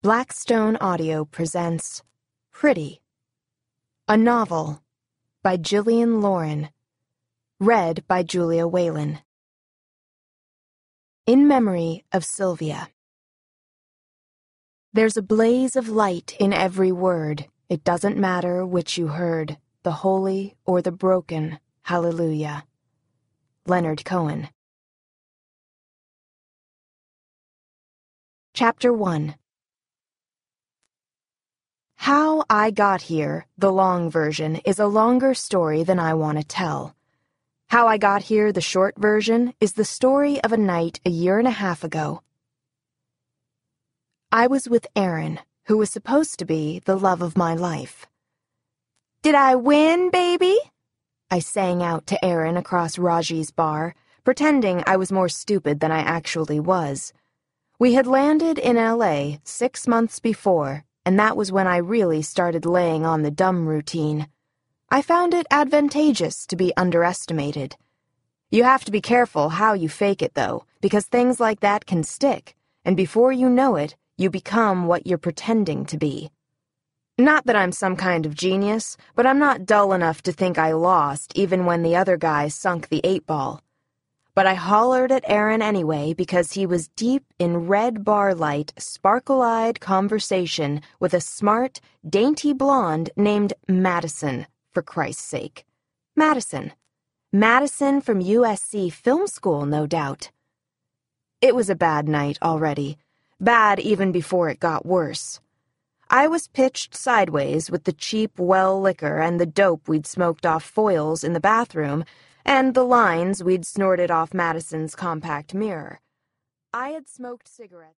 Blackstone Audio presents Pretty, a novel by Gillian Lauren, read by Julia Whalen. In memory of Sylvia. There's a blaze of light in every word. It doesn't matter which you heard, the holy or the broken. Hallelujah. Leonard Cohen. Chapter 1. How I Got Here, the long version, is a longer story than I want to tell. How I Got Here, the short version, is the story of a night a year and a half ago. I was with Aaron, who was supposed to be the love of my life. "Did I win, baby?" I sang out to Aaron across Raji's bar, pretending I was more stupid than I actually was. We had landed in LA 6 months before, and that was when I really started laying on the dumb routine. I found it advantageous to be underestimated. You have to be careful how you fake it, though, because things like that can stick, and before you know it, you become what you're pretending to be. Not that I'm some kind of genius, but I'm not dull enough to think I lost even when the other guy sunk the 8-ball. But I hollered at Aaron anyway because he was deep in red bar light, sparkle-eyed conversation with a smart, dainty blonde named Madison, for Christ's sake. Madison. Madison from USC Film School, no doubt. It was a bad night already. Bad even before it got worse. I was pitched sideways with the cheap well liquor and the dope we'd smoked off foils in the bathroom, and the lines we'd snorted off Madison's compact mirror. I had smoked cigarettes.